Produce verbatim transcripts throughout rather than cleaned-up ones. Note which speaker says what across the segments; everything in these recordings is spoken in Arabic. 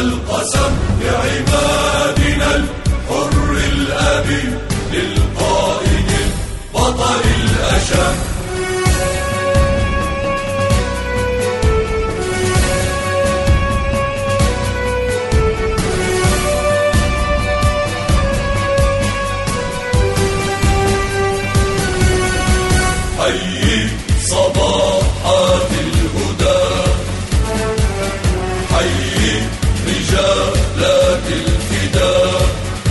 Speaker 1: والقسم لعمادنا الحر الأبي للقائد البطل الأشم. حيي صباحات الهدى، حيي رجالات الفداء،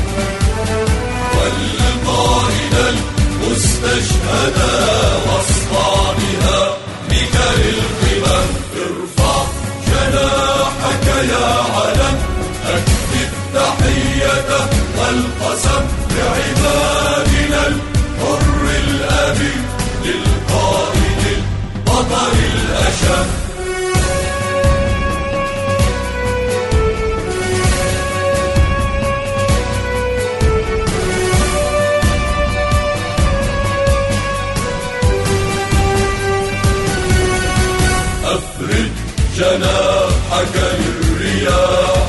Speaker 1: والقائد المستشهدى واصطع بهامك للقمم. ارفع جناحك يا علم، اكتب تحيته والقسم لعبادنا الحر الأبي للقائد البطل الأشم. أفرد جناحك للرياح،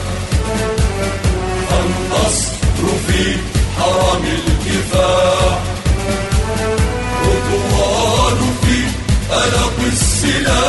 Speaker 1: النصر في حرم الكفاح، رضوان في ألق السلاح.